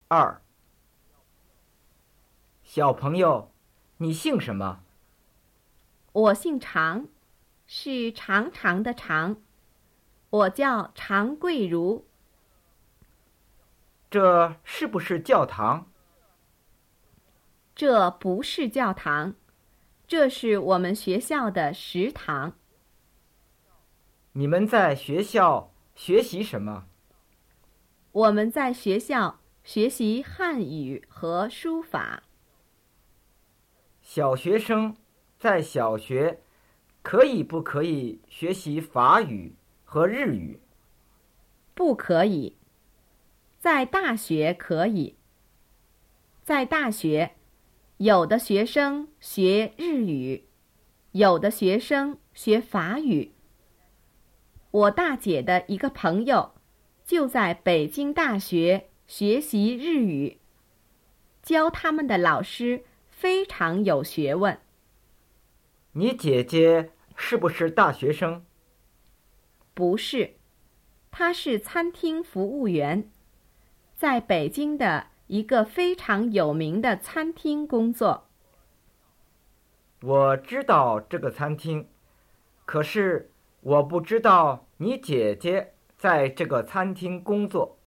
2。小朋友，你姓什么？ 我姓常，是长长的长，我叫常桂如。 这是不是教堂？ 这不是教堂，这是我们学校的食堂。 你们在学校学习什么？ 我们在学校学习汉语和书法。 小学生在小学可以不可以学习法语和日语？ 不可以。在大学可以。在大学，有的学生学日语，有的学生学法语。我大姐的一个朋友就在北京大学学习日语，教他们的老师非常有学问。 你姐姐是不是大学生？ 不是，她是餐厅服务员，在北京的一个非常有名的餐厅工作。 我知道这个餐厅，可是我不知道你姐姐在这个餐厅工作。